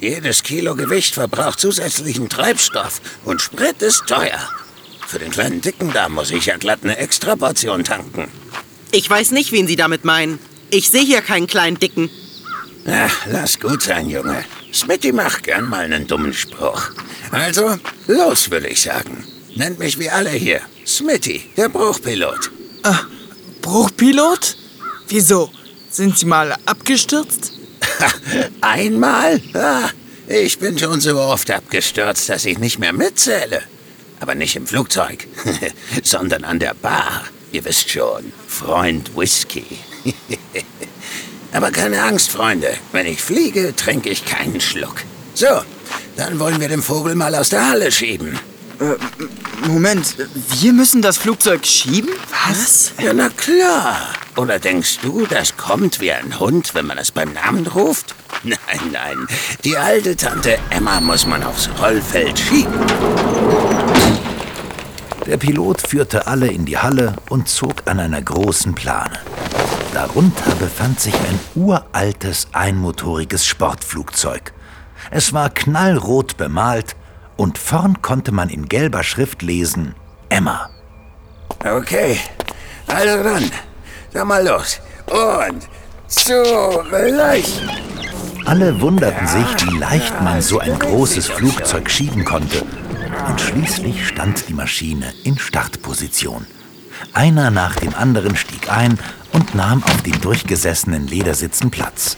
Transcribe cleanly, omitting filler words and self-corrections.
Jedes Kilo Gewicht verbraucht zusätzlichen Treibstoff und Sprit ist teuer. Für den kleinen Dicken da muss ich ja glatt eine Extraportion tanken. Ich weiß nicht, wen Sie damit meinen. Ich sehe hier keinen kleinen Dicken. Ach, lass gut sein, Junge. Smitty macht gern mal einen dummen Spruch. Also, los, würde ich sagen. Nennt mich wie alle hier. Smitty, der Bruchpilot. Bruchpilot? Wieso? Sind Sie mal abgestürzt? Einmal? Ah, ich bin schon so oft abgestürzt, dass ich nicht mehr mitzähle. Aber nicht im Flugzeug, sondern an der Bar. Ihr wisst schon, Freund Whisky. Aber keine Angst, Freunde. Wenn ich fliege, trinke ich keinen Schluck. So, dann wollen wir den Vogel mal aus der Halle schieben. Moment, wir müssen das Flugzeug schieben? Was? Ja, na klar. Oder denkst du, das kommt wie ein Hund, wenn man es beim Namen ruft? Nein, nein. Die alte Tante Emma muss man aufs Rollfeld schieben. Der Pilot führte alle in die Halle und zog an einer großen Plane. Darunter befand sich ein uraltes, einmotoriges Sportflugzeug. Es war knallrot bemalt und vorn konnte man in gelber Schrift lesen: Emma. Okay, also dann mal los. Und zurück. Alle wunderten sich, wie leicht man so ein großes Flugzeug schieben konnte. Und schließlich stand die Maschine in Startposition. Einer nach dem anderen stieg ein und nahm auf den durchgesessenen Ledersitzen Platz.